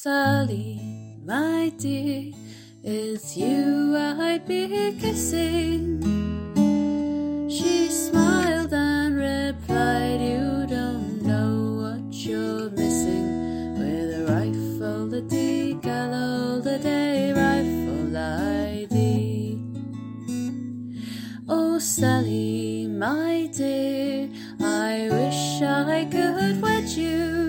Sally, my dear, it's you I'd be kissing. She smiled and replied, you don't know what you're missing. With a rifle, a decal, all the day, rifle ID. Oh Sally, my dear, I wish I could wed you.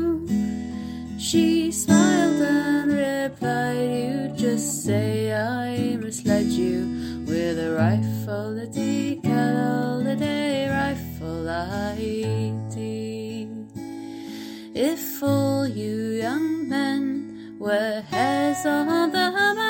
She smiled and replied, you just say I misled you. With a rifle, a decal, all the day, rifle ID. If all you young men were hares on the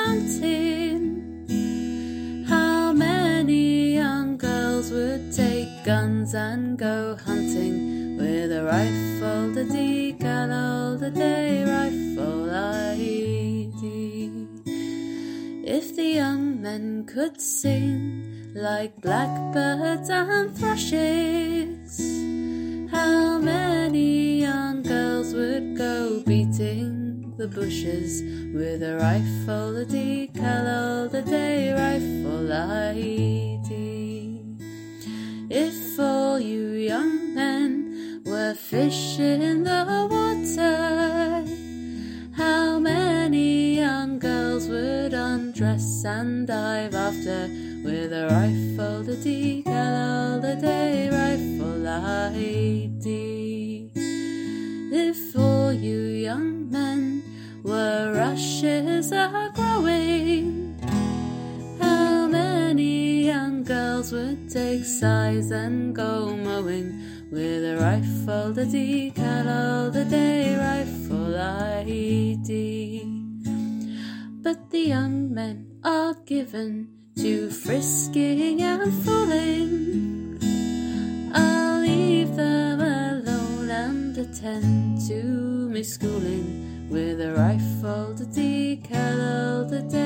mountain, how many young girls would take guns and go hunting? With a rifle, the decal, all the day, rifle ID. If the young men could sing like blackbirds and thrushes, how many young girls would go beating the bushes? With a rifle, a decal, all the day, rifle ID. If all you young men were fish in the water, how many young girls would undress and dive after? With a rifle, the decal, all the day, rifle ID. If all you young men were rushes a-growing, how many young girls would take size and go mowing? With a rifle, the decal, all the day, rifle ID. But the young men are given to frisking and fooling. I'll leave them alone and attend to me schooling. With a rifle, the decal, all the day.